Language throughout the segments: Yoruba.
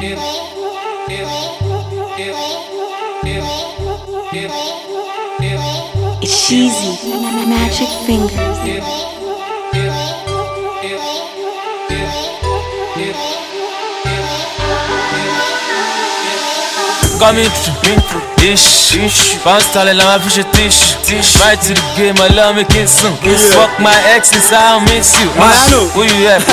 It's cheesy, magic fingers. Coming through, ish. Bounce talent, I'm a fish tish. Right to the game, I love me kissing. Fuck my exes, I miss you. Who you at?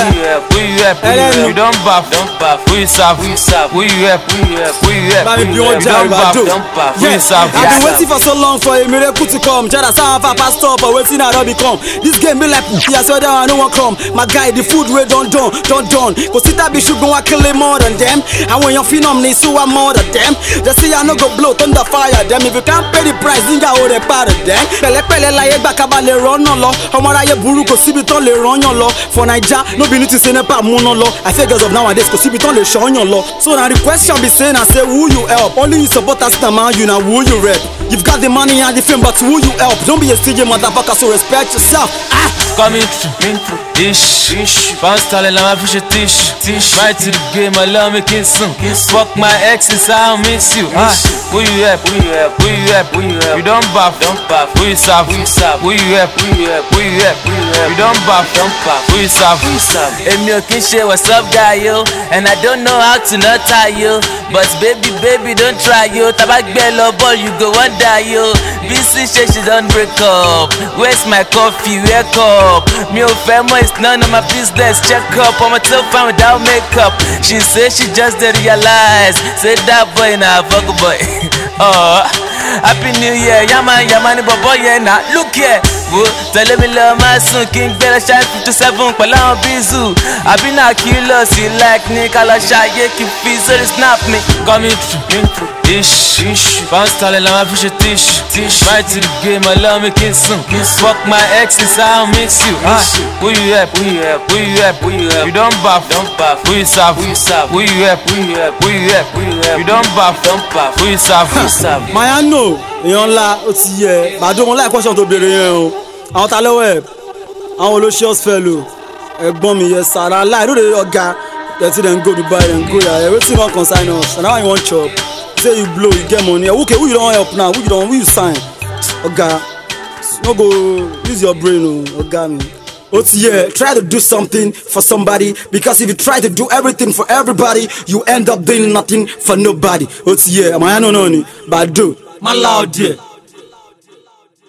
You don't buff. Who you serve? Who you at? You don't buff. Who you serve? I've been waiting for so long for a miracle to come. Jada sound for pastor, but waiting I don't become. This game be like, yeah, so that no one come. My guy, the food we don't done. Cause it be should go and kill it more than them. And when you're phenomenal, so I'm more than them. They say I no go blow, thunder fire them. If you can't pay the price, ninja hold a part of them. Pele la ye bakaba le run no lo. Omara ye buru ko sibiton le run yon lo. For Naija, no be to say nepa mono lo. I feel girls of nowadays ko sibiton le shon yon lo. So now the question be saying I say who you help? Only you support us man, you know who you rep. You've got the money and the fame, but who you help? Don't be a stingy motherfucker, so respect yourself. Coming through, ish. Bounce talent, I'm a fish tish. Right to the game, I love me kissing. Fuck my exes, I miss you. Who you at? You don't buff. Who you serve? Who you at? You don't buff. Who you serve? Emi Okinse, what's up, guy, yo? And I don't know how to not tie you. But baby, don't try, yo. Tabak bello ball, you go one die, yo. BC she don't break up. Where's my coffee? Wake up. Me family is none of my business. Check up, I'm a tough fan without makeup. She said she just didn't realize. Said that boy now, fuck a boy. Oh, happy New Year, yaman, boy, yeah, now look here. Tell me love my son, King Bella Shine 57, Palan Bizu. I been a killer, see like Nicola Shy, keep fees, so snap me. Coming through, ish. Bounce talent, I'm a fish tish. Right to the game, I love me kissing. Fuck my exes, I miss you. Who you at? You don't buff. Who you serve? Who you at? You don't buff. Who you serve? My no, yon la, oti ye. But I don't like question to be real. Àwọn ta lọ́wọ́ ẹ̀ àwọn olóṣèlú fellow ẹ̀gbọ́n mi yẹ sara lie no dey oga let them go Dubai and go ya everything don concern us and how you wan chop say you blow you get money okay who you don help now who you sign oga no go use your brain oga mi. Try to do something for somebody, because if you try to do everything for everybody, you end up doing nothing for nobody. My no, but do my loud